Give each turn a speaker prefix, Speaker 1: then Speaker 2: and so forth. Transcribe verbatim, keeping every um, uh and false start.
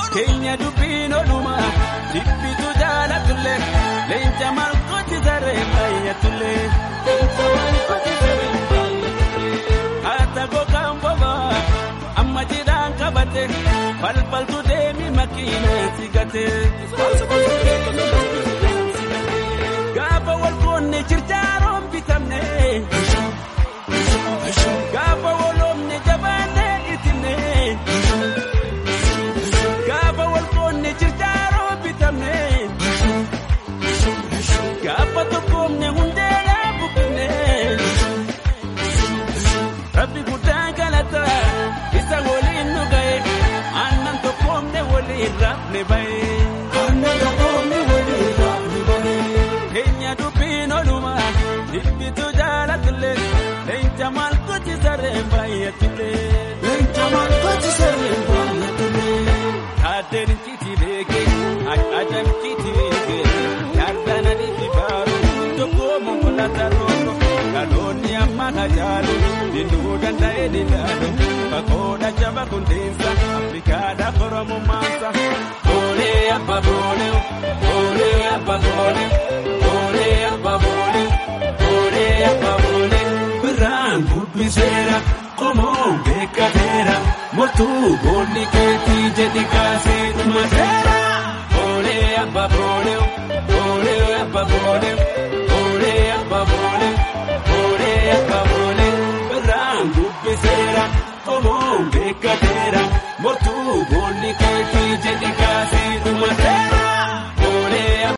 Speaker 1: Kenya dubino luma Dibbitu jala tulle Lenja malkoti zare Baya tulle Ata go kambaba Amma jidan kabate Pal pal tu demi makine sigate Gaba wal konne chircharom bitamne Gaba wolom ne jabane itine Gaba wal konne chircharom bitamne Gaba to komne hundela bukne Rabbi gudangalata isa wolin nugaye annan to komne woli rabne bay annan to komne woli rabne bay Kenya dubino luma dibbitu jalatle lenja malkoti sare bayatule lenja malkoti sare bayatule aden kiti bege aden kiti bege yardana di kibaru to komo kolataro kaloni amana jalo dindu ganda edilado bakoda chaba kundesa afrika da koromo masa ole apa bole ole apa bole ole apa bole ole apa bole bran bubisera como becadera motu boli que ti dedicase tu madera ole apa bole ole apa bole